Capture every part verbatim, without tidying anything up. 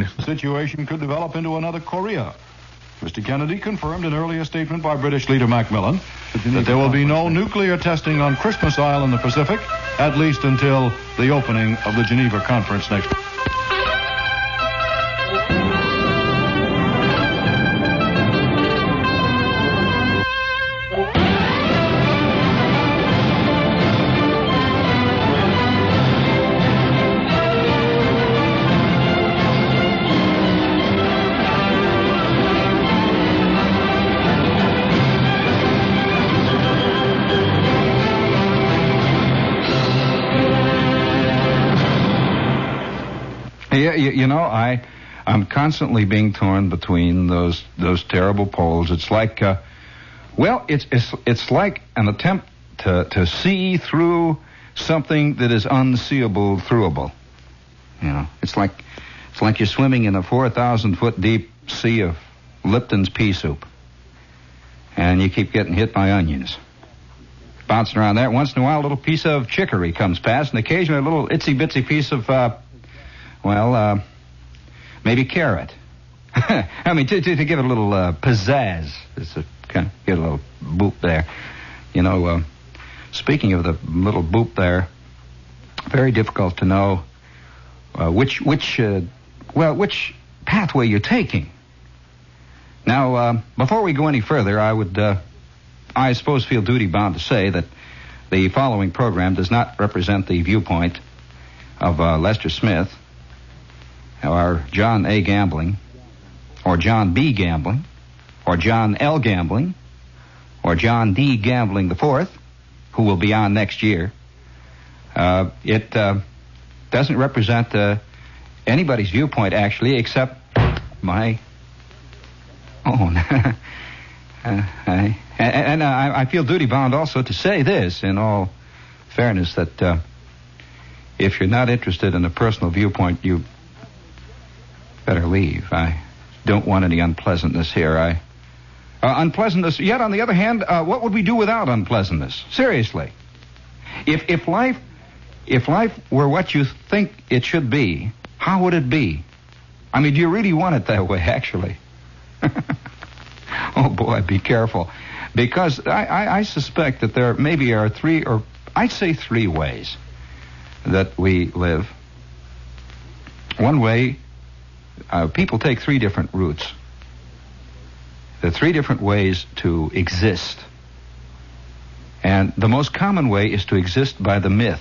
The situation could develop into another Korea. Mister Kennedy confirmed an earlier statement by British leader Macmillan that there will be no nuclear testing on Christmas Isle in the Pacific, at least until the opening of the Geneva Conference next week. Yeah, you, you know, I, I'm constantly being torn between those those terrible poles. It's like, uh, well, it's it's it's like an attempt to to see through something that is unseeable throughable. You know, it's like it's like you're swimming in a four thousand foot deep sea of Lipton's pea soup, and you keep getting hit by onions, bouncing around there. Once in a while, a little piece of chicory comes past, and occasionally a little itsy bitsy piece of. Uh, Well, uh, maybe carrot. I mean, to, to, to give it a little uh, pizzazz. It's a, kind of get a little boop there. You know, uh, speaking of the little boop there, very difficult to know uh, which, which, uh, well, which pathway you're taking. Now, uh, before we go any further, I would, uh, I suppose, feel duty-bound to say that the following program does not represent the viewpoint of uh, Lester Smith, or John A. Gambling, or John B. Gambling, or John L. Gambling, or John D. Gambling the Fourth, who will be on next year. Uh, it uh, doesn't represent uh, anybody's viewpoint, actually, except my own. uh, I, and and I, I feel duty-bound also to say this, in all fairness, that uh, if you're not interested in a personal viewpoint, you better leave. I don't want any unpleasantness here. I uh, unpleasantness. Yet, on the other hand, uh, what would we do without unpleasantness? Seriously, if if life if life were what you think it should be, how would it be? I mean, do you really want it that way? Actually, oh boy, be careful, because I, I, I suspect that there maybe are three, or I'd say three ways that we live. One way. Uh, people take three different routes. There are three different ways to exist. And the most common way is to exist by the myth.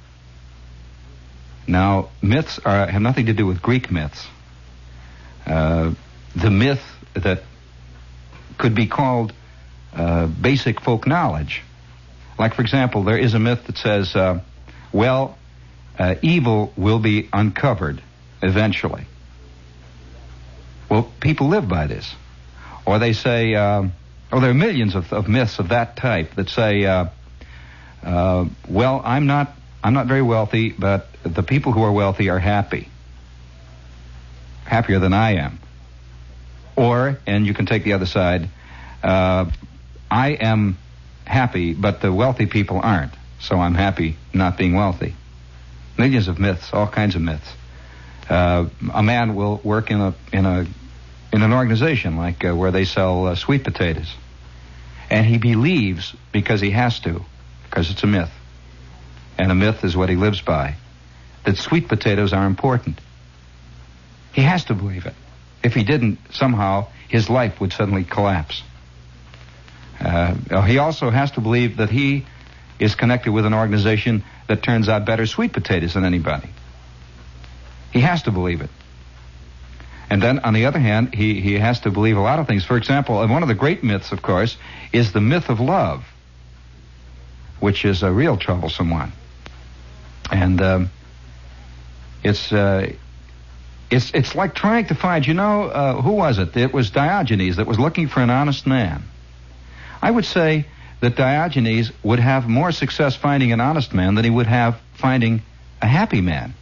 Now, myths are, have nothing to do with Greek myths. Uh, the myth that could be called uh, basic folk knowledge. Like, for example, there is a myth that says, uh, well, uh, evil will be uncovered eventually. Well, people live by this. Or they say, uh, oh, there are millions of, of myths of that type that say, uh, uh, well, I'm not, I'm not very wealthy, but the people who are wealthy are happy. Happier than I am. Or, and you can take the other side, uh, I am happy, but the wealthy people aren't, so I'm happy not being wealthy. Millions of myths, all kinds of myths. Uh, a man will work in a, in a, in an organization like uh, where they sell uh, sweet potatoes. And he believes, because he has to, because it's a myth, and a myth is what he lives by, that sweet potatoes are important. He has to believe it. If he didn't, somehow his life would suddenly collapse. Uh, he also has to believe that he is connected with an organization that turns out better sweet potatoes than anybody. He has to believe it. And then, on the other hand, he, he has to believe a lot of things. For example, one of the great myths, of course, is the myth of love, which is a real troublesome one. And um, it's uh, it's it's like trying to find, you know, uh, who was it? It was Diogenes that was looking for an honest man. I would say that Diogenes would have more success finding an honest man than he would have finding a happy man.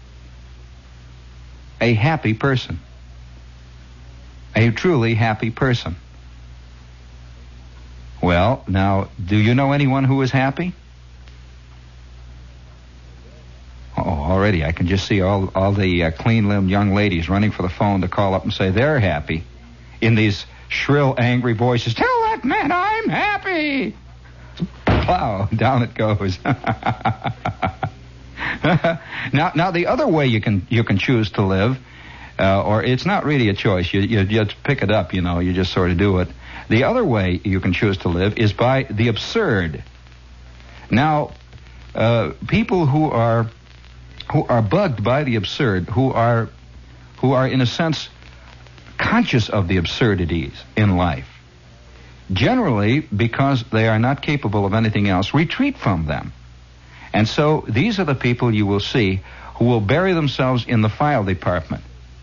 A happy person. A truly happy person. Well, now, do you know anyone who is happy? Oh, already already. I can just see all all the uh, clean-limbed young ladies running for the phone to call up and say they're happy in these shrill, angry voices. Tell that man I'm happy. Plow, down it goes. now, now the other way you can you can choose to live, uh, or it's not really a choice. You, you just pick it up. You know, you just sort of do it. The other way you can choose to live is by the absurd. Now, uh, people who are who are bugged by the absurd, who are who are in a sense conscious of the absurdities in life, generally, because they are not capable of anything else, retreat from them. And so these are the people you will see who will bury themselves in the file department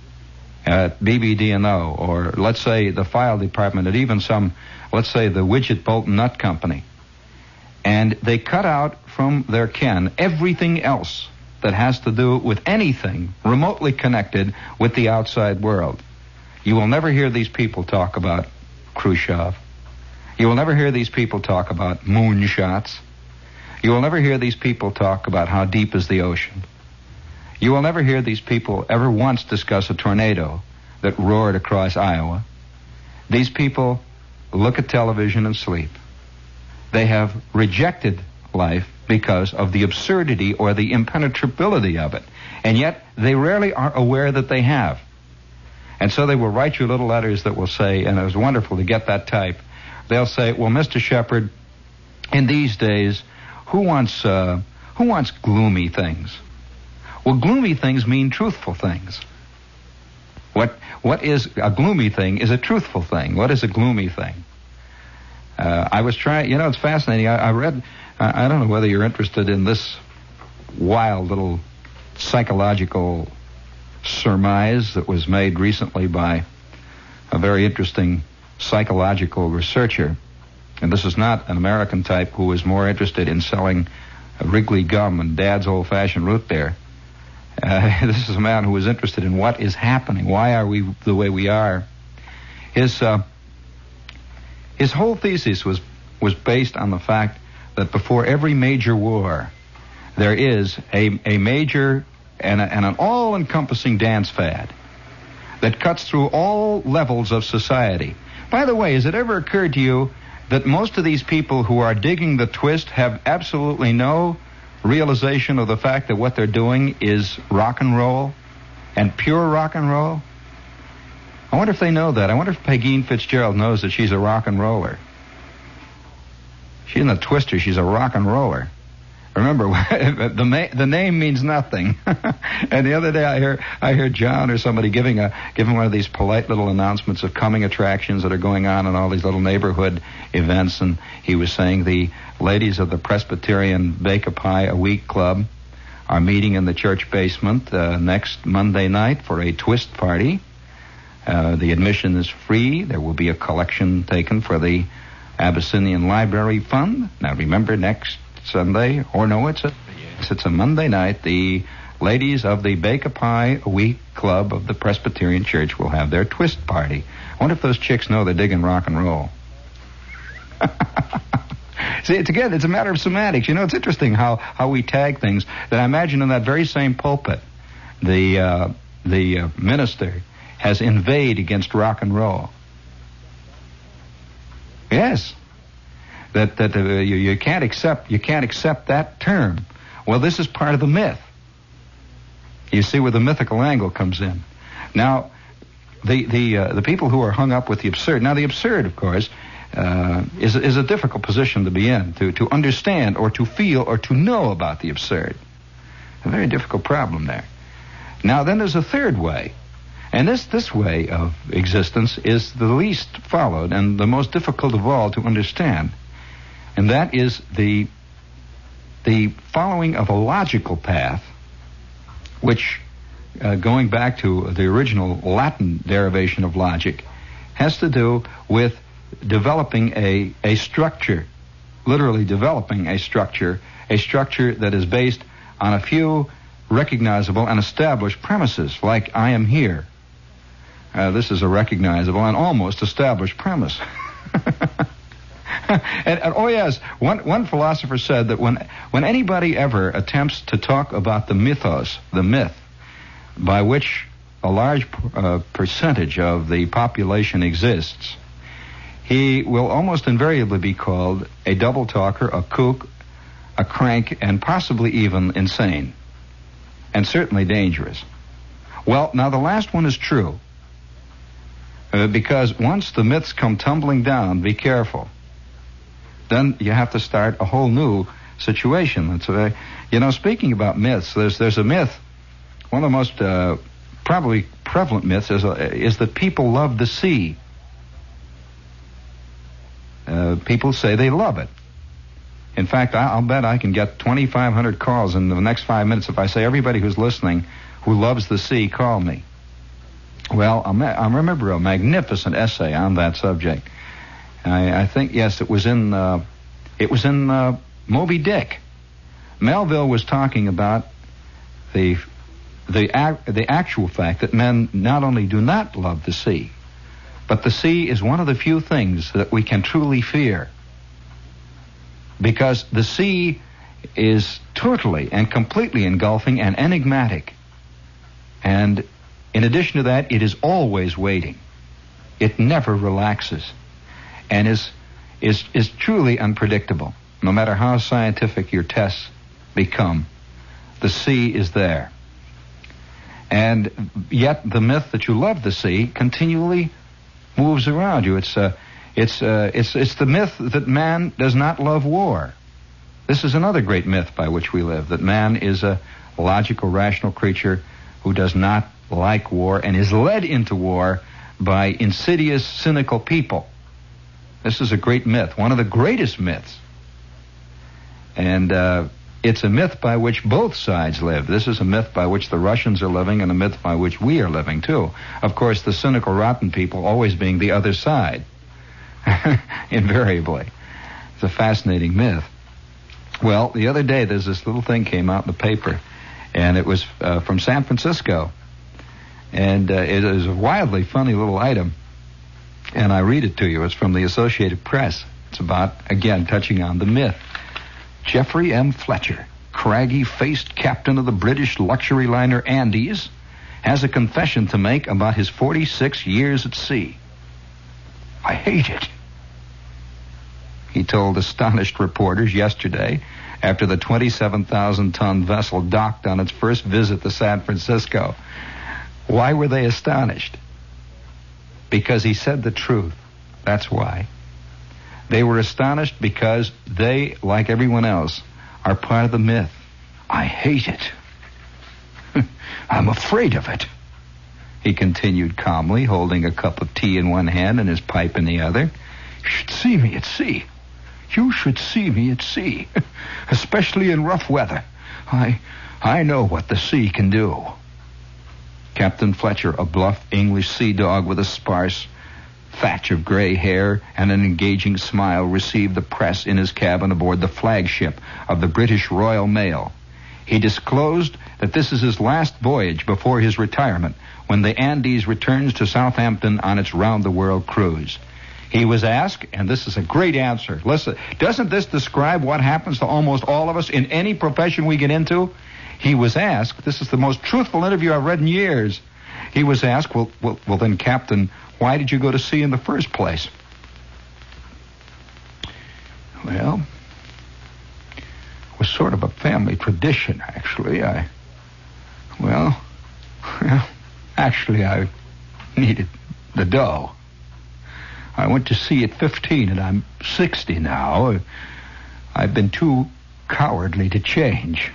at B B D and O, or let's say the file department at even some, let's say the Widget Bolt Nut Company. And they cut out from their ken everything else that has to do with anything remotely connected with the outside world. You will never hear these people talk about Khrushchev. You will never hear these people talk about moonshots. You will never hear these people talk about how deep is the ocean. You will never hear these people ever once discuss a tornado that roared across Iowa. These people look at television and sleep. They have rejected life because of the absurdity or the impenetrability of it. And yet, they rarely are aware that they have. And so they will write you little letters that will say, and it was wonderful to get that type, they'll say, well, Mister Shepard, in these days, who wants uh, who wants gloomy things? Well, gloomy things mean truthful things. What what is a gloomy thing is a truthful thing. What is a gloomy thing? Uh, I was trying, you know, it's fascinating. I, I read, I, I don't know whether you're interested in this wild little psychological surmise that was made recently by a very interesting psychological researcher. And this is not an American type who is more interested in selling Wrigley gum and Dad's old-fashioned root beer. Uh, this is a man who is interested in what is happening. Why are we the way we are? His uh, his whole thesis was was based on the fact that before every major war, there is a a major and, a, and an all-encompassing dance fad that cuts through all levels of society. By the way, has it ever occurred to you that most of these people who are digging the twist have absolutely no realization of the fact that what they're doing is rock and roll, and pure rock and roll? I wonder if they know that. I wonder if Pegeen Fitzgerald knows that she's a rock and roller. She's in the twister. She's a rock and roller. Remember, the ma- the name means nothing. And the other day, I hear I hear John or somebody giving a giving one of these polite little announcements of coming attractions that are going on in all these little neighborhood events, and he was saying the ladies of the Presbyterian Bake a Pie a Week Club are meeting in the church basement uh, next Monday night for a twist party. Uh, the admission is free. There will be a collection taken for the Abyssinian Library Fund. Now, remember, next Sunday, or no, it's a yes, it's a Monday night. The ladies of the Bake a Pie a Week Club of the Presbyterian Church will have their twist party. I wonder if those chicks know they're digging rock and roll. See, it's again, it's a matter of semantics. You know, it's interesting how, how we tag things. That I imagine in that very same pulpit, the uh, the uh, minister has inveighed against rock and roll. Yes. That that uh, you, you can't accept you can't accept that term. Well, this is part of the myth. You see where the mythical angle comes in. Now, the the uh, the people who are hung up with the absurd. Now, the absurd, of course, uh, is is a difficult position to be in, to to understand or to feel or to know about the absurd. A very difficult problem there. Now, then there's a third way, and this this way of existence is the least followed and the most difficult of all to understand. And that is the the following of a logical path, which, uh, going back to the original Latin derivation of logic, has to do with developing a, a structure, literally developing a structure, a structure that is based on a few recognizable and established premises, like I am here. Uh, this is a recognizable and almost established premise. and, and oh yes, one one philosopher said that when when anybody ever attempts to talk about the mythos, the myth, by which a large uh, percentage of the population exists, he will almost invariably be called a double talker, a kook, a crank, and possibly even insane, and certainly dangerous. Well, now the last one is true, uh, because once the myths come tumbling down, be careful. Then you have to start a whole new situation. It's a, you know, speaking about myths, there's there's a myth. One of the most uh, probably prevalent myths is, uh, is that people love the sea. Uh, people say they love it. In fact, I'll bet I can get twenty-five hundred calls in the next five minutes if I say everybody who's listening who loves the sea, call me. Well, I remember a magnificent essay on that subject. I, I think, yes, it was in uh, it was in uh, Moby Dick. Melville was talking about the the ac- the actual fact that men not only do not love the sea, but the sea is one of the few things that we can truly fear. Because the sea is totally and completely engulfing and enigmatic. And in addition to that, it is always waiting. It never relaxes. And is is is truly unpredictable. No matter how scientific your tests become, the sea is there. And yet the myth that you love the sea continually moves around you. It's uh, it's uh, it's it's the myth that man does not love war. This is another great myth by which we live, that man is a logical, rational creature who does not like war and is led into war by insidious, cynical people. This is a great myth, one of the greatest myths. And uh, it's a myth by which both sides live. This is a myth by which the Russians are living and a myth by which we are living, too. Of course, the cynical, rotten people always being the other side, invariably. It's a fascinating myth. Well, the other day, there's this little thing came out in the paper, and it was uh, from San Francisco. And uh, it is a wildly funny little item. And I read it to you. It's from the Associated Press. It's about, again, touching on the myth. Jeffrey M. Fletcher, craggy-faced captain of the British luxury liner Andes, has a confession to make about his forty-six years at sea. I hate it, he told astonished reporters yesterday after the twenty-seven thousand ton vessel docked on its first visit to San Francisco. Why were they astonished? Because he said the truth. That's why. They were astonished because they, like everyone else, are part of the myth. I hate it. I'm afraid of it, he continued calmly, holding a cup of tea in one hand and his pipe in the other. You should see me at sea. You should see me at sea, especially in rough weather. I, I know what the sea can do. Captain Fletcher, a bluff English sea dog with a sparse thatch of gray hair and an engaging smile, received the press in his cabin aboard the flagship of the British Royal Mail. He disclosed that this is his last voyage before his retirement, when the Andes returns to Southampton on its round-the-world cruise. He was asked, and this is a great answer. Listen, doesn't this describe what happens to almost all of us in any profession we get into? He was asked, this is the most truthful interview I've read in years. He was asked, well, well, well then, Captain, why did you go to sea in the first place? Well, it was sort of a family tradition, actually. I, well, well, actually, I needed the dough. I went to sea at fifteen, and I'm sixty now. I've been too cowardly to change.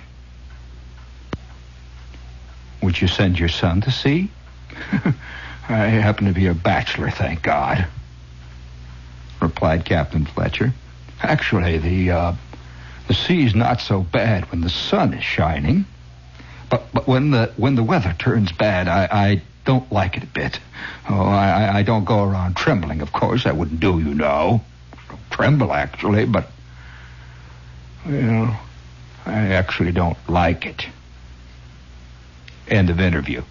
Would you send your son to sea? I happen to be a bachelor, thank God, replied Captain Fletcher. Actually, the uh, the sea's not so bad when the sun is shining, but but when the when the weather turns bad, I, I don't like it a bit. Oh, I I don't go around trembling. Of course, I wouldn't do, you know. Don't tremble, actually, but well, I actually don't like it. End of interview.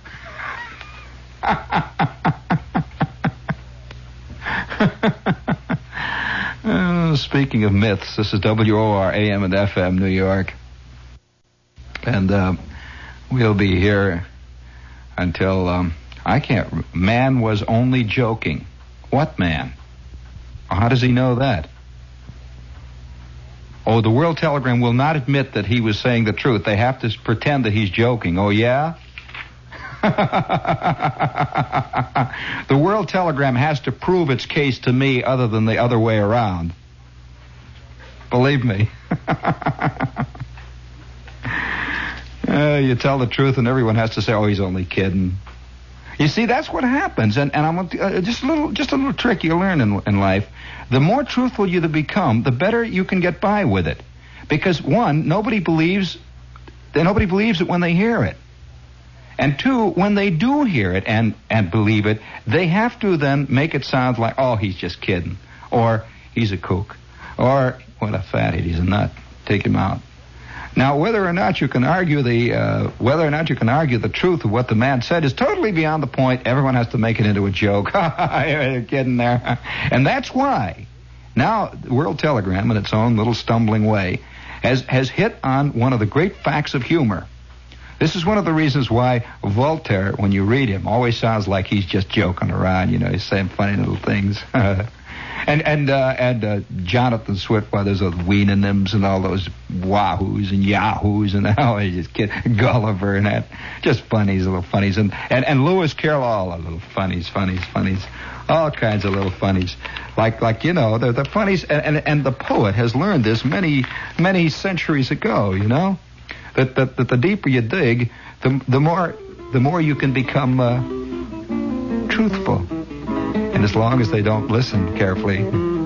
uh, speaking of myths, this is W O R A M and F M, New York. And uh, we'll be here until, um, I can't, man was only joking. What man? How does he know that? Oh, the World Telegram will not admit that he was saying the truth. They have to pretend that he's joking. Oh, yeah? The World Telegram has to prove its case to me other than the other way around. Believe me. uh, you tell the truth and everyone has to say, oh, he's only kidding. You see, that's what happens. And, and I'm uh, just a little just a little trick you learn in, in life. The more truthful you become, the better you can get by with it. Because, one, nobody believes nobody believes it when they hear it. And two, when they do hear it and, and believe it, they have to then make it sound like, oh, he's just kidding. Or he's a kook. Or, what a fathead, he's a nut. Take him out. Now, whether or not you can argue the uh, whether or not you can argue the truth of what the man said is totally beyond the point. Everyone has to make it into a joke. You're kidding there. And that's why now the World Telegram, in its own little stumbling way, has has hit on one of the great facts of humor. This is one of the reasons why Voltaire, when you read him, always sounds like he's just joking around. You know, he's saying funny little things. And and uh, and uh, Jonathan Swift, there's those Weenanims and all those Wahoos and Yahoos and all they just kid Gulliver and that, just funnies, little funnies, and and, and Lewis Carroll, all the little funnies, funnies, funnies, all kinds of little funnies, like like you know the the funnies, and, and and the poet has learned this many many centuries ago. You know, that that, that the deeper you dig, the the more the more you can become uh, truthful. And as long as they don't listen carefully,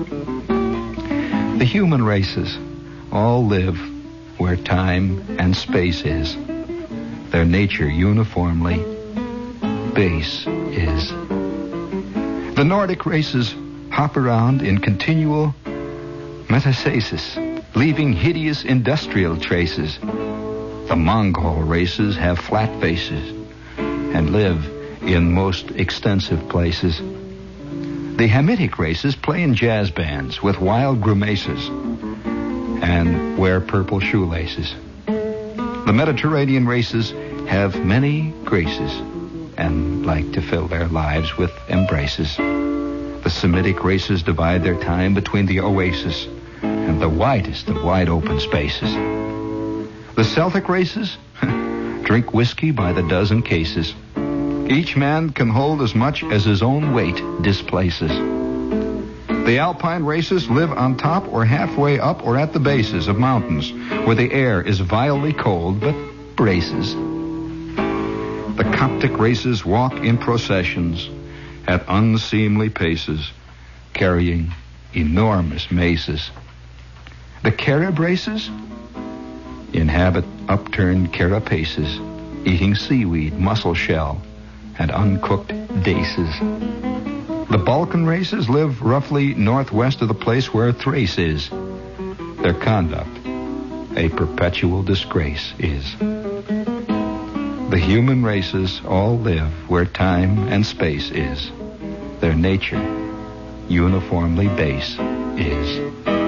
the human races all live where time and space is. Their nature uniformly base is. The Nordic races hop around in continual metastasis, leaving hideous industrial traces. The Mongol races have flat faces and live in most extensive places. The Hamitic races play in jazz bands with wild grimaces and wear purple shoelaces. The Mediterranean races have many graces and like to fill their lives with embraces. The Semitic races divide their time between the oasis and the widest of wide open spaces. The Celtic races drink whiskey by the dozen cases. Each man can hold as much as his own weight displaces. The Alpine races live on top or halfway up or at the bases of mountains where the air is vilely cold but braces. The Coptic races walk in processions at unseemly paces, carrying enormous maces. The Carib races inhabit upturned carapaces, eating seaweed, mussel shell, and uncooked daces. The Balkan races live roughly northwest of the place where Thrace is. Their conduct a perpetual disgrace is. The human races all live where time and space is. Their nature uniformly base is.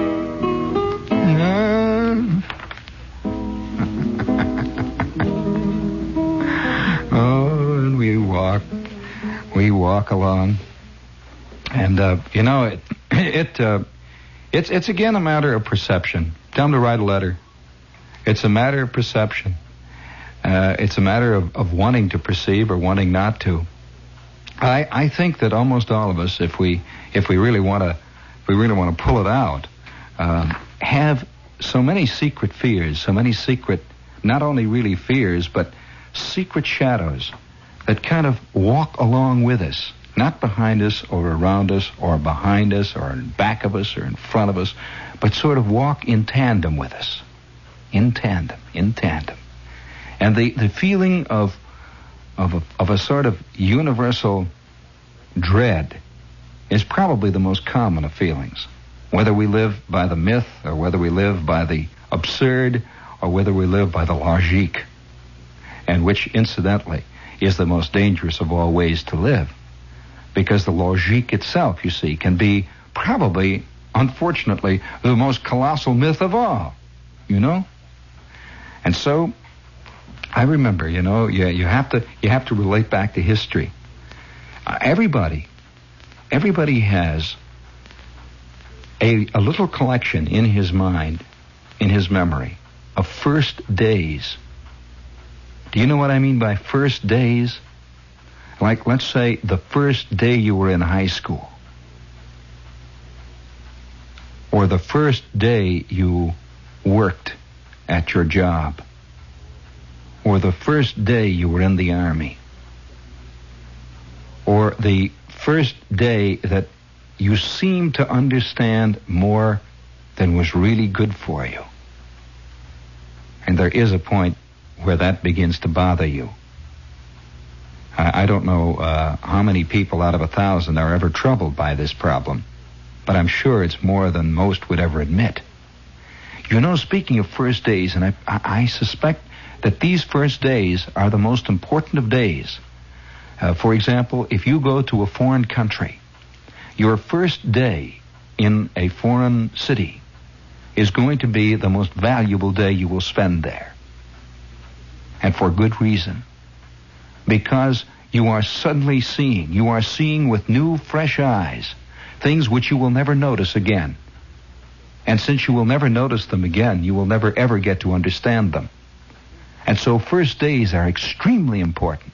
We walk along, and uh, you know it. It uh, it's it's again a matter of perception. Tell them to write a letter. It's a matter of perception. Uh, it's a matter of, of wanting to perceive or wanting not to. I I think that almost all of us, if we if we really want to, if we really want to pull it out, uh, have so many secret fears, so many secret, not only really fears, but secret shadows that kind of walk along with us, not behind us or around us or behind us or in back of us or in front of us, but sort of walk in tandem with us. In tandem, in tandem. And the, the feeling of, of, a, of a sort of universal dread is probably the most common of feelings. Whether we live by the myth or whether we live by the absurd or whether we live by the logique, and which, incidentally, is the most dangerous of all ways to live. Because the logique itself, you see, can be probably unfortunately, the most colossal myth of all, you know? And so, I remember, you know, you, you have to you have to relate back to history. Uh, everybody, everybody has a, a little collection in his mind, in his memory, of first days. Do you know what I mean by first days? Like, let's say, the first day you were in high school. Or the first day you worked at your job. Or the first day you were in the army. Or the first day that you seemed to understand more than was really good for you. And there is a point where that begins to bother you. I, I don't know uh, how many people out of a thousand are ever troubled by this problem, but I'm sure it's more than most would ever admit. You know, speaking of first days, and I, I, I suspect that these first days are the most important of days. Uh, for example, if you go to a foreign country, your first day in a foreign city is going to be the most valuable day you will spend there. And for good reason. Because you are suddenly seeing, you are seeing with new, fresh eyes, things which you will never notice again. And since you will never notice them again, you will never ever get to understand them. And so first days are extremely important.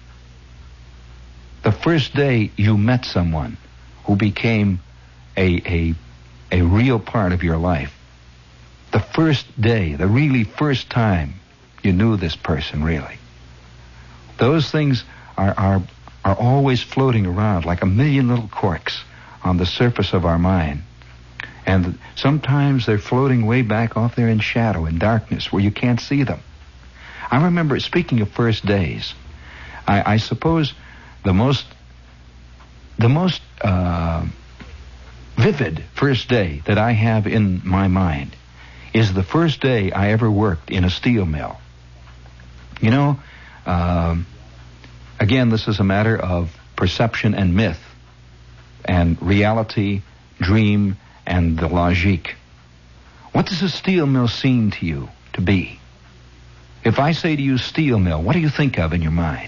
The first day you met someone who became a, a, a real part of your life. The first day, the really first time you knew this person, really. Those things are, are, are always floating around like a million little corks on the surface of our mind. And sometimes they're floating way back off there in shadow, in darkness, where you can't see them. I remember, speaking of first days, I, I suppose the most, the most uh, vivid first day that I have in my mind is the first day I ever worked in a steel mill. You know, um, again, this is a matter of perception and myth, and reality, dream, and the logique. What does a steel mill seem to you to be? If I say to you steel mill, what do you think of in your mind?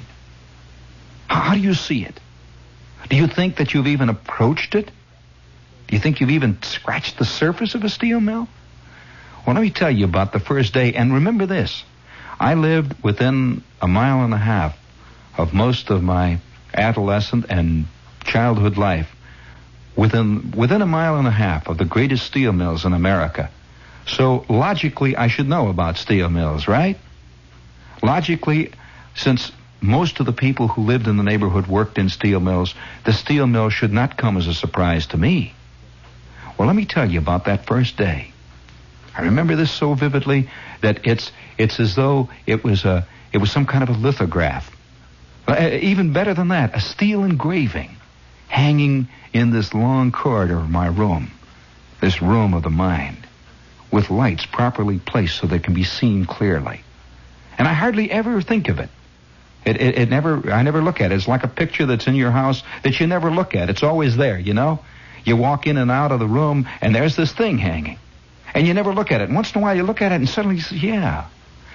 How, how do you see it? Do you think that you've even approached it? Do you think you've even scratched the surface of a steel mill? Well, let me tell you about the first day. And remember this. I lived within a mile and a half of most of my adolescent and childhood life. Within, within a mile and a half of the greatest steel mills in America. So logically, I should know about steel mills, right? Logically, since most of the people who lived in the neighborhood worked in steel mills, the steel mill should not come as a surprise to me. Well, let me tell you about that first day. I remember this so vividly that it's it's as though it was a it was some kind of a lithograph. Uh, even better than that, a steel engraving hanging in this long corridor of my room, this room of the mind, with lights properly placed so they can be seen clearly. And I hardly ever think of it. It, it. it never. I never look at it. It's like a picture that's in your house that you never look at. It's always there, you know? You walk in and out of the room, and there's this thing hanging. And you never look at it. And once in a while you look at it, and suddenly you say, yeah,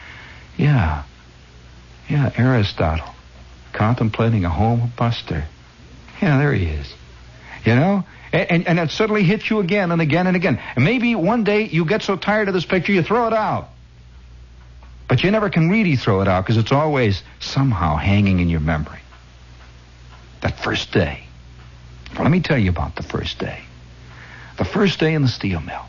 yeah, yeah, Aristotle, contemplating a home of Buster. Yeah, there he is. You know? And, and, and it suddenly hits you again and again and again. And maybe one day you get so tired of this picture you throw it out. But you never can really throw it out because it's always somehow hanging in your memory. That first day. Well, let me tell you about the first day. The first day in the steel mill.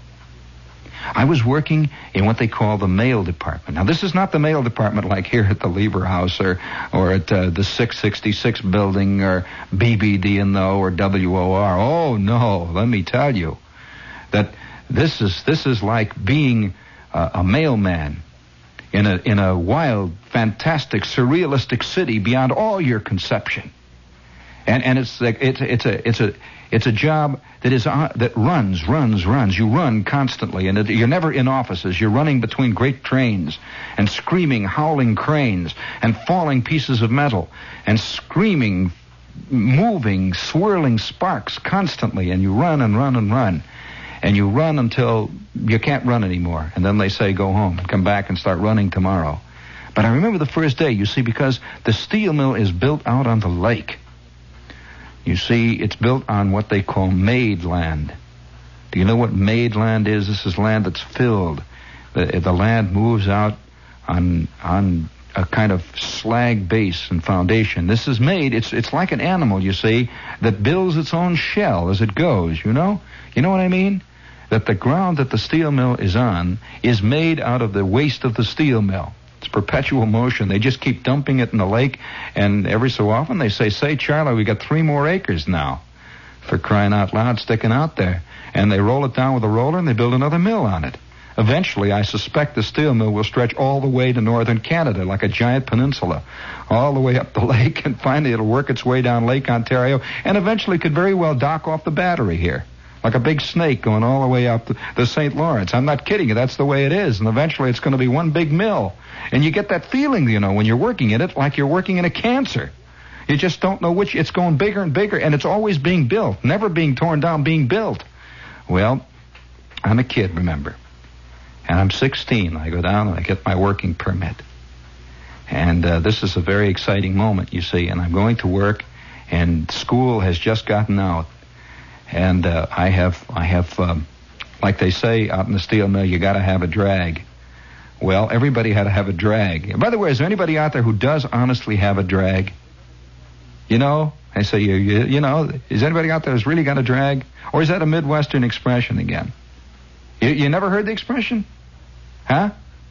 I was working in what they call the mail department. Now, this is not the mail department like here at the Lieber House or, or at uh, the six sixty-six building or B B D N O or W O R. Oh, no, let me tell you that this is this is like being uh, a mailman in a in a wild, fantastic, surrealistic city beyond all your conception. And and it's like it's it's a it's a it's a job that is uh, that runs runs runs. You run constantly, and it, you're never in offices. You're running between great trains and screaming, howling cranes and falling pieces of metal and screaming, moving, swirling sparks constantly. And you run and run and run, and you run until you can't run anymore. And then they say, go home, come back and start running tomorrow. But I remember the first day, you see, because the steel mill is built out on the lake. You see, it's built on what they call made land. Do you know what made land is? This is land that's filled. The, the land moves out on on a kind of slag base and foundation. This is made, it's it's like an animal, you see, that builds its own shell as it goes, you know? You know what I mean? That the ground that the steel mill is on is made out of the waste of the steel mill. It's perpetual motion. They just keep dumping it in the lake, and every so often they say, say, Charlie, we got three more acres now. For crying out loud, sticking out there. And they roll it down with a roller, and they build another mill on it. Eventually, I suspect the steel mill will stretch all the way to northern Canada, like a giant peninsula, all the way up the lake, and finally it'll work its way down Lake Ontario, and eventually could very well dock off the battery here, like a big snake going all the way up the, the Saint Lawrence. I'm not kidding you. That's the way it is, and eventually it's going to be one big mill. And you get that feeling, you know, when you're working in it, like you're working in a cancer. You just don't know which. It's going bigger and bigger, and it's always being built, never being torn down, being built. Well, I'm a kid, remember. And I'm sixteen. I go down and I get my working permit. And uh, this is a very exciting moment, you see. And I'm going to work, and school has just gotten out. And uh, I have, I have, um, like they say out in the steel mill, you got to have a drag. Well, everybody had to have a drag. By the way, is there anybody out there who does honestly have a drag? You know, I say, you, you, you know, is anybody out there who's really got a drag? Or is that a Midwestern expression again? You, you never heard the expression? Huh?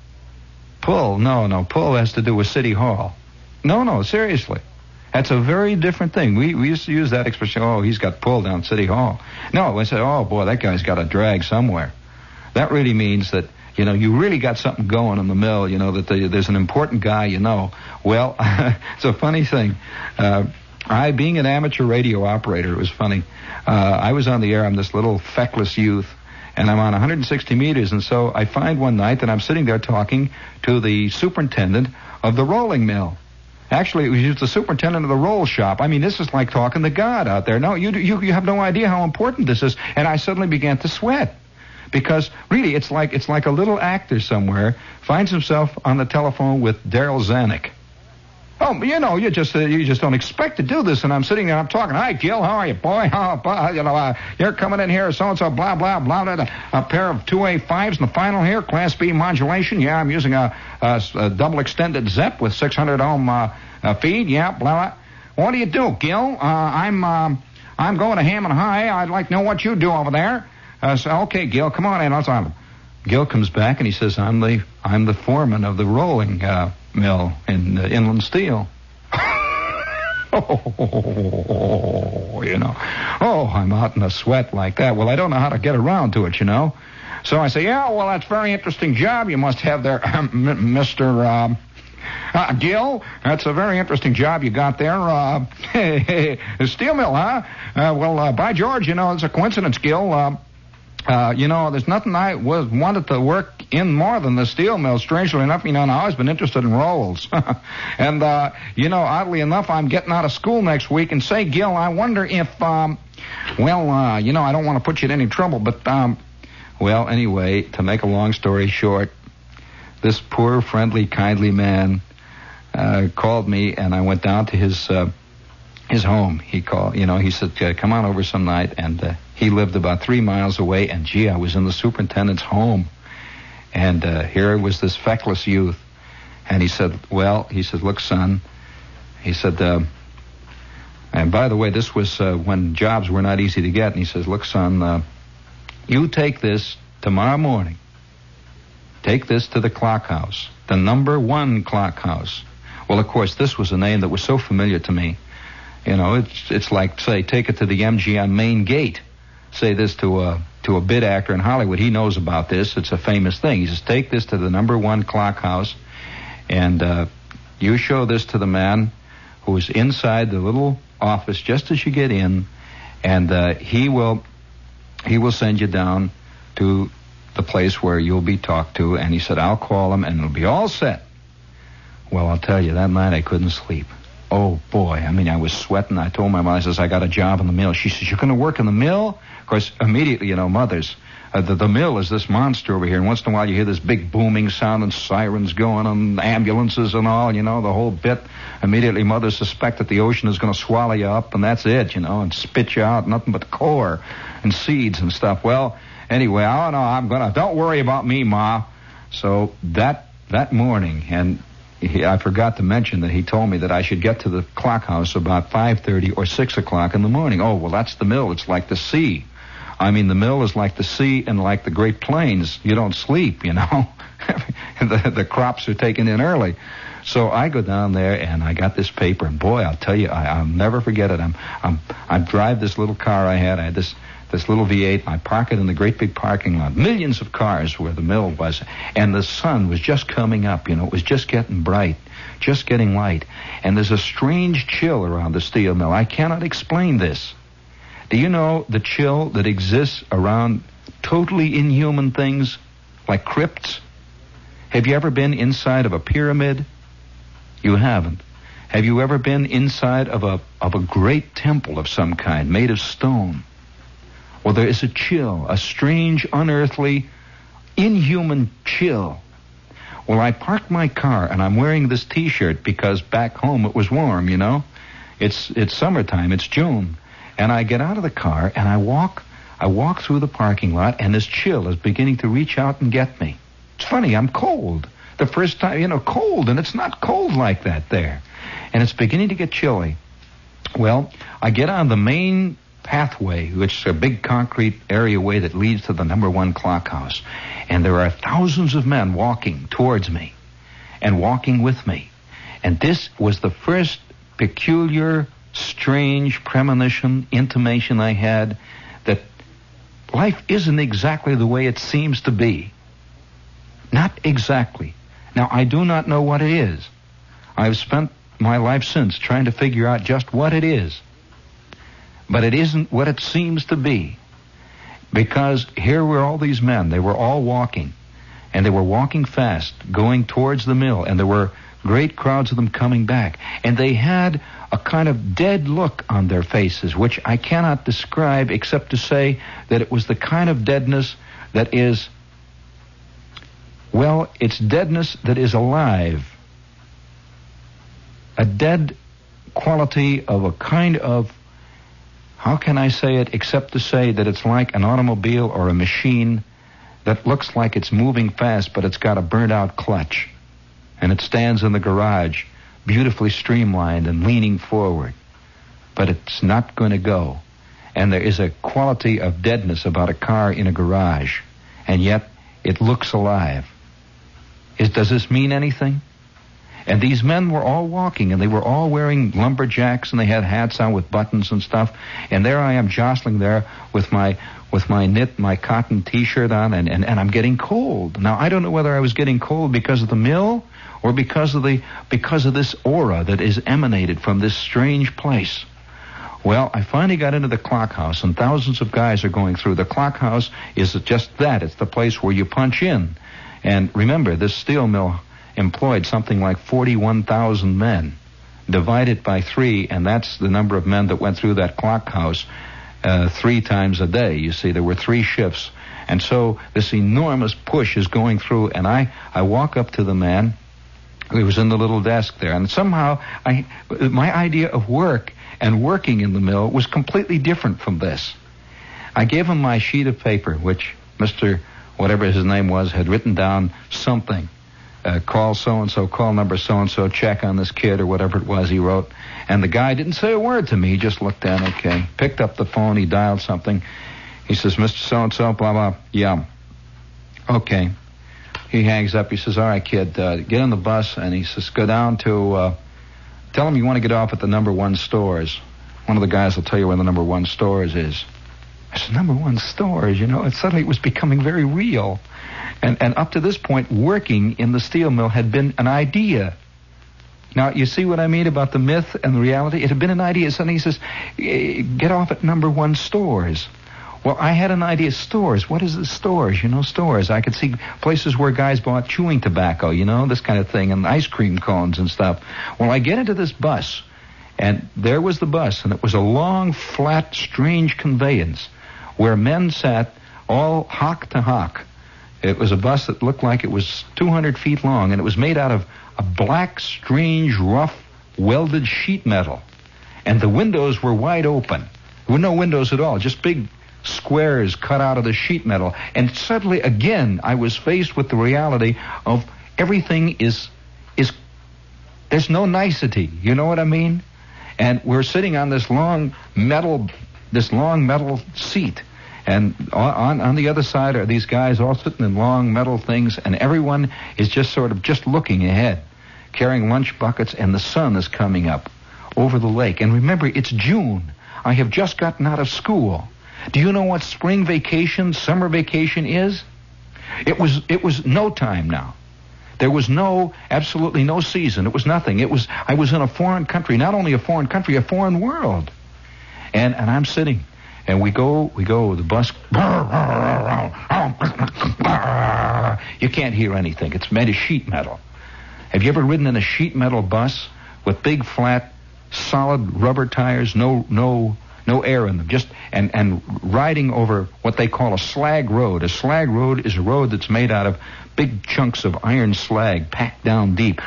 Pull. No, no. Pull has to do with City Hall. No, no, seriously. That's a very different thing. We we used to use that expression, oh, he's got pulled down City Hall. No, I said, oh, boy, that guy's got a drag somewhere. That really means that, you know, you really got something going in the mill, you know, that the, there's an important guy, you know. Well, it's a funny thing. Uh, I, being an amateur radio operator, it was funny. Uh, I was on the air. I'm this little feckless youth. And I'm on one hundred sixty meters, and so I find one night that I'm sitting there talking to the superintendent of the rolling mill. Actually, it was the superintendent of the roll shop. I mean, this is like talking to God out there. No, you you you have no idea how important this is. And I suddenly began to sweat. Because, really, it's like it's like a little actor somewhere finds himself on the telephone with Daryl Zanuck. Oh, you know, you just uh, you just don't expect to do this, and I'm sitting there, I'm talking. Hi, Gil, how are you, boy? How, uh, you know, uh, you're coming in here, so and so, blah blah blah. blah a pair of two A fives in the final here, Class B modulation. Yeah, I'm using a, a, a double extended Zep with six hundred ohm uh, uh, feed. Yeah, blah blah. What do you do, Gil? Uh, I'm uh, I'm going to Hammond High. I'd like to know what you do over there. Uh, so, okay, Gil, come on in. Let's on. Gil comes back and he says, I'm the I'm the foreman of the rolling uh, mill in uh, Inland Steel. Oh, you know. Oh, I'm out in a sweat like that. Well, I don't know how to get around to it, you know. So I say, yeah, well, that's a very interesting job you must have there, Mister Um, uh, Gil. That's a very interesting job you got there. Uh, steel mill, huh? Uh, well, uh, by George, you know, it's a coincidence, Gil. Uh, Uh, you know, there's nothing I was wanted to work in more than the steel mill. Strangely enough, you know, and I've always been interested in rolls. and, uh, you know, oddly enough, I'm getting out of school next week. And say, Gil, I wonder if, um, well, uh, you know, I don't want to put you in any trouble, but, um, well, anyway, to make a long story short, this poor, friendly, kindly man uh, called me, and I went down to his uh, his home. He called, you know, he said, come on over some night, and uh, he lived about three miles away, and gee, I was in the superintendent's home. And uh, here was this feckless youth. And he said, well, he said, look, son, he said, uh, and by the way, this was uh, when jobs were not easy to get. And he says, look, son, uh, you take this tomorrow morning. Take this to the clock house, the number one clock house. Well, of course, this was a name that was so familiar to me. You know, it's it's like, say, take it to the M G M main gate. Say this to a to a bid actor in Hollywood. He knows about this. It's a famous thing. He says, take this to the number one clock house, and uh, you show this to the man who's inside the little office just as you get in, and uh, he will he will send you down to the place where you'll be talked to. And he said, I'll call him, and it'll be all set. Well, I'll tell you, that night I couldn't sleep. Oh, boy. I mean, I was sweating. I told my mom, I says, I got a job in the mill. She says, you're going to work in the mill? Of course, immediately, you know, mothers. uh, the, the mill is this monster over here, and once in a while you hear this big booming sound and sirens going and ambulances and all, you know, the whole bit. Immediately mothers suspect that the ocean is going to swallow you up, and that's it, you know, and spit you out, nothing but core and seeds and stuff. Well, anyway, oh no, I'm going to, don't worry about me, Ma. So that that morning, and he, I forgot to mention that he told me that I should get to the clock house about five thirty or six o'clock in the morning. Oh, well, that's the mill. It's like the sea. I mean, the mill is like the sea and like the Great Plains. You don't sleep, you know. the, the crops are taken in early. So I go down there and I got this paper, and boy, I'll tell you, I, I'll never forget it. I'm, I'm, I drive this little car I had. I had this, this little V eight. I park it in the great big parking lot. Millions of cars where the mill was, and the sun was just coming up. You know, it was just getting bright, just getting light, and there's a strange chill around the steel mill. I cannot explain this. Do you know the chill that exists around totally inhuman things like crypts? Have you ever been inside of a pyramid? You haven't. Have you ever been inside of a of a great temple of some kind, made of stone? Well, there is a chill, a strange, unearthly, inhuman chill. Well, I parked my car, and I'm wearing this T-shirt because back home it was warm, you know. It's it's summertime, it's June. And I get out of the car, and I walk, I walk through the parking lot, and this chill is beginning to reach out and get me. It's funny, I'm cold. The first time, you know, cold, and it's not cold like that there. And it's beginning to get chilly. Well, I get on the main pathway, which is a big concrete areaway that leads to the number one clock house. And there are thousands of men walking towards me and walking with me. And this was the first peculiar, strange premonition, intimation I had that life isn't exactly the way it seems to be. Not exactly. Now, I do not know what it is. I've spent my life since trying to figure out just what it is. But it isn't what it seems to be. Because here were all these men. They were all walking. And they were walking fast, going towards the mill. And there were great crowds of them coming back. And they had a kind of dead look on their faces, which I cannot describe except to say that it was the kind of deadness that is... Well, it's deadness that is alive. A dead quality of a kind of, how can I say it, except to say that it's like an automobile or a machine that looks like it's moving fast, but it's got a burnt-out clutch. And it stands in the garage, beautifully streamlined and leaning forward. But it's not going to go. And there is a quality of deadness about a car in a garage. And yet, it looks alive. Is, does this mean anything? And these men were all walking, and they were all wearing lumberjacks, and they had hats on with buttons and stuff. And there I am jostling there with my with my knit, my cotton T-shirt on, and, and, and I'm getting cold. Now, I don't know whether I was getting cold because of the mill or because of the because of this aura that is emanated from this strange place. Well, I finally got into the clock house, and thousands of guys are going through. The clock house is just that. It's the place where you punch in. And remember, this steel mill employed something like forty-one thousand men. Divide it by three, and that's the number of men that went through that clock house uh, three times a day. You see, there were three shifts. And so this enormous push is going through, and I, I walk up to the man who was in the little desk there. And somehow, I, my idea of work and working in the mill was completely different from this. I gave him my sheet of paper, which Mister whatever his name was, had written down something. Uh, call so-and-so, call number so-and-so, check on this kid or whatever it was he wrote. And the guy didn't say a word to me. He just looked down, okay. Picked up the phone. He dialed something. He says, Mister So-and-so, blah, blah. Yeah. Okay. He hangs up. He says, all right, kid, uh, get on the bus. And he says, go down to, uh, tell him you want to get off at the number one stores. One of the guys will tell you where the number one stores is. I said, number one stores, you know, and suddenly it was becoming very real. And and up to this point, working in the steel mill had been an idea. Now, you see what I mean about the myth and the reality? It had been an idea. Suddenly he says, get off at number one stores. Well, I had an idea. Stores. What is the stores? You know, stores. I could see places where guys bought chewing tobacco, you know, this kind of thing, and ice cream cones and stuff. Well, I get into this bus, and there was the bus, and it was a long, flat, strange conveyance where men sat all hock to hock. It was a bus that looked like it was two hundred feet long, and it was made out of a black, strange, rough, welded sheet metal. And the windows were wide open. There were no windows at all, just big squares cut out of the sheet metal. And suddenly, again, I was faced with the reality of everything is, is, there's no nicety. You know what I mean? And we're sitting on this long metal, this long metal seat. And on, on the other side are these guys all sitting in long metal things, and everyone is just sort of just looking ahead, carrying lunch buckets, and the sun is coming up over the lake. And remember, it's June. I have just gotten out of school. Do you know what spring vacation, summer vacation is? It was it was no time now. There was no, absolutely no season. It was nothing. It was, I was in a foreign country, not only a foreign country, a foreign world. And and I'm sitting, and we go, we go, the bus, you can't hear anything. It's made of sheet metal. Have you ever ridden in a sheet metal bus with big, flat, solid rubber tires, no no no air in them, just and and riding over what they call a slag road? A slag road is a road that's made out of big chunks of iron slag packed down deep.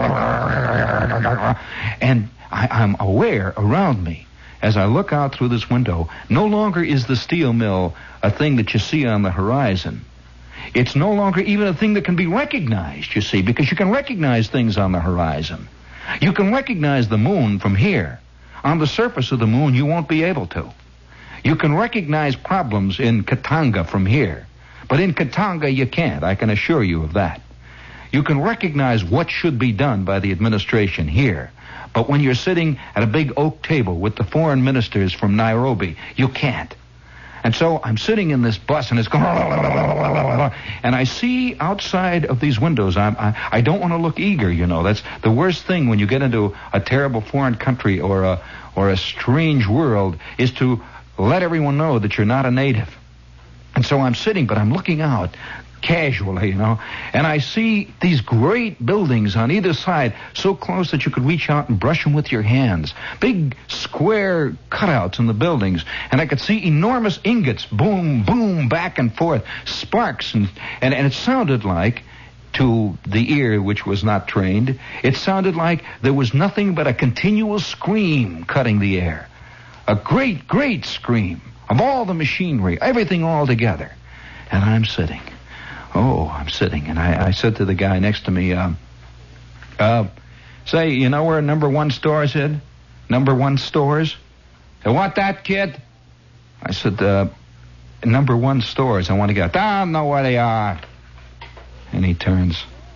And I, I'm aware around me as I look out through this window, no longer is the steel mill a thing that you see on the horizon. It's no longer even a thing that can be recognized, you see, because you can recognize things on the horizon. You can recognize the moon from here. On the surface of the moon, you won't be able to. You can recognize problems in Katanga from here. But in Katanga, you can't. I can assure you of that. You can recognize what should be done by the administration here. But when you're sitting at a big oak table with the foreign ministers from Nairobi, you can't. And so I'm sitting in this bus, and it's going, and I see outside of these windows. I'm, I, I don't want to look eager, you know. That's the worst thing when you get into a terrible foreign country or a or a strange world, is to let everyone know that you're not a native. And so I'm sitting, but I'm looking out casually, you know, and I see these great buildings on either side, so close that you could reach out and brush them with your hands. Big square cutouts in the buildings, and I could see enormous ingots, boom, boom, back and forth, sparks, and, and, and it sounded like, to the ear which was not trained, it sounded like there was nothing but a continual scream cutting the air. A great, great scream of all the machinery, everything all together. And I'm sitting. Oh, I'm sitting, and I, I said to the guy next to me, uh, uh, say, you know where number one stores is? Number one stores? You want that, kid? I said, uh, number one stores. I want to get, I don't know where they are. And he turns,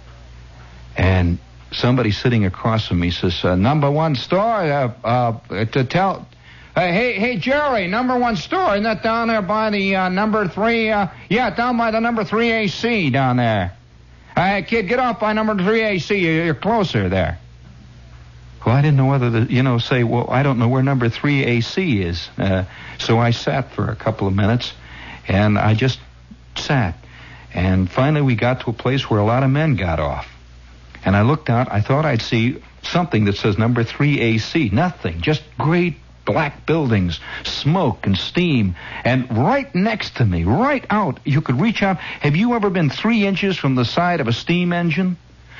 and somebody sitting across from me says, uh, number one store, uh, uh, to tell... Uh, hey, hey, Jerry, number one store, isn't that down there by the uh, number three? Uh, yeah, down by the number three A C down there. Hey, kid, get off by number three A C. You're closer there. Well, I didn't know whether to, you know, say, well, I don't know where number three A C is. Uh, so I sat for a couple of minutes, and I just sat. And finally we got to a place where a lot of men got off. And I looked out. I thought I'd see something that says number three A C. Nothing. Just great black buildings, smoke and steam. And right next to me, right out, you could reach out. Have you ever been three inches from the side of a steam engine?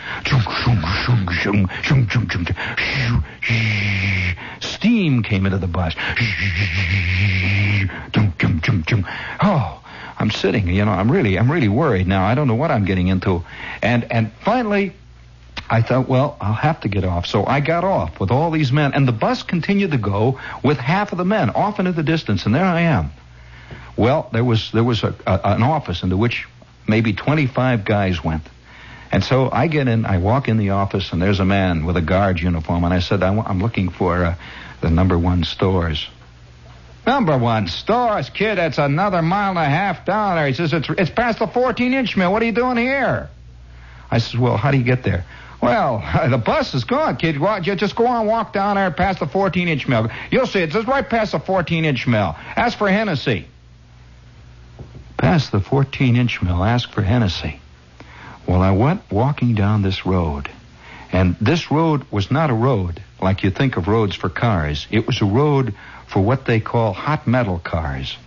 Steam came into the bus. Oh, I'm sitting, you know, I'm really, I'm really worried now. I don't know what I'm getting into. And, and finally, I thought, well, I'll have to get off. So I got off with all these men, and the bus continued to go with half of the men off into the distance, and there I am. Well, there was there was a, a, an office into which maybe twenty-five guys went. And so I get in, I walk in the office, and there's a man with a guard uniform, and I said, I'm looking for uh, the number one stores. Number one stores, kid, that's another mile and a half down there. He says, it's, it's past the fourteen-inch mill. What are you doing here? I says, well, how do you get there? Well, the bus is gone, kid. Just go on, walk down there past the fourteen-inch mill. You'll see it. It's right past the fourteen-inch mill. Ask for Hennessy. Past the fourteen-inch mill, ask for Hennessy. Well, I went walking down this road, and this road was not a road like you think of roads for cars. It was a road for what they call hot metal cars.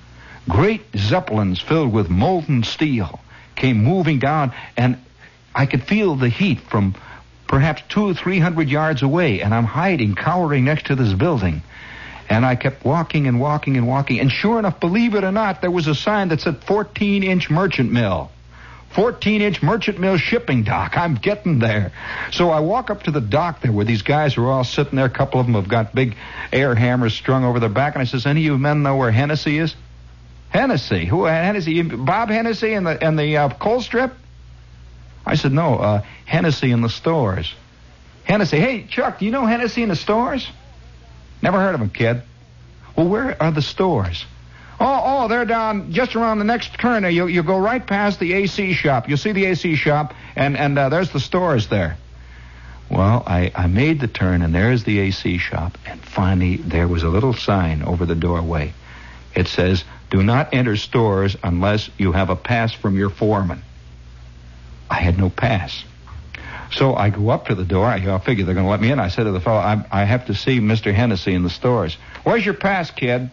great zeppelins filled with molten steel came moving down, and I could feel the heat from perhaps two or three hundred yards away, and I'm hiding, cowering next to this building. And I kept walking and walking and walking, and sure enough, believe it or not, there was a sign that said fourteen-inch merchant mill. fourteen-inch merchant mill shipping dock. I'm getting there. So I walk up to the dock there where these guys are all sitting there. A couple of them have got big air hammers strung over their back, and I says, any of you men know where Hennessy is? Hennessy? Who? Hennessy? Bob Hennessy and the, and the uh, coal strip? I said, no, uh, Hennessy in the stores. Hennessy. Hey, Chuck, do you know Hennessy in the stores? Never heard of him, kid. Well, where are the stores? Oh, oh, they're down just around the next corner. You you go right past the A C shop. You'll see the A C shop, and, and uh, there's the stores there. Well, I, I made the turn, and there's the A C shop, and finally there was a little sign over the doorway. It says, do not enter stores unless you have a pass from your foreman. I had no pass. So I go up to the door. I, I figure they're going to let me in. I said to the fellow, I, I have to see Mister Hennessy in the stores. Where's your pass, kid?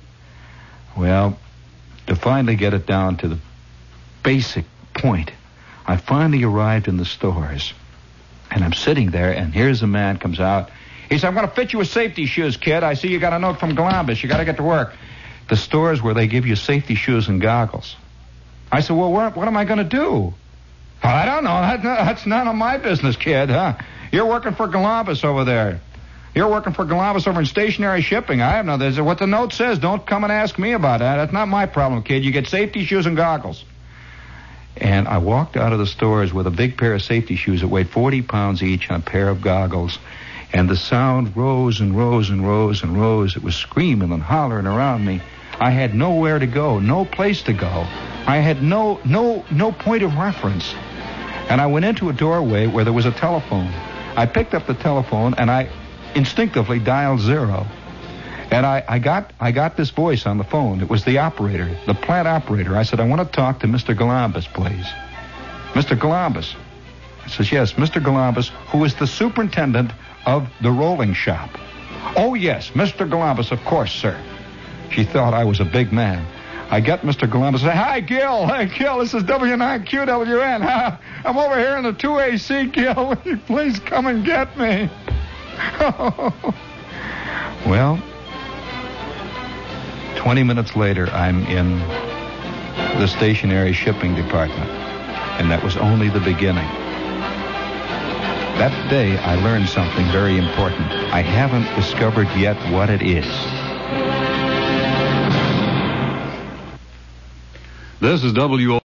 Well, to finally get it down to the basic point, I finally arrived in the stores. And I'm sitting there, and here's a man comes out. He said, I'm going to fit you with safety shoes, kid. I see you got a note from Columbus. You got to get to work. The stores where they give you safety shoes and goggles. I said, well, what, what am I going to do? I don't know. That, that's none of my business, kid, huh? You're working for Columbus over there. You're working for Columbus over in stationary shipping. I have no... There's what the note says. Don't come and ask me about that. That's not my problem, kid. You get safety shoes and goggles. And I walked out of the stores with a big pair of safety shoes that weighed forty pounds each and a pair of goggles. And the sound rose and rose and rose and rose. It was screaming and hollering around me. I had nowhere to go, no place to go. I had no no no point of reference. And I went into a doorway where there was a telephone. I picked up the telephone and I instinctively dialed zero. And I, I got I got this voice on the phone. It was the operator, the plant operator. I said, I want to talk to Mister Columbus, please. Mister Columbus. I says, yes, Mister Columbus, who is the superintendent of the rolling shop. Oh, yes, Mister Columbus, of course, sir. She thought I was a big man. I get Mister Columbus and say, hi, Gil. Hey, Gil, this is W nine Q W N. I'm over here in the two A C, Gil. Will you please come and get me? Well, twenty minutes later, I'm in the stationary shipping department, and that was only the beginning. That day, I learned something very important. I haven't discovered yet what it is. This is W O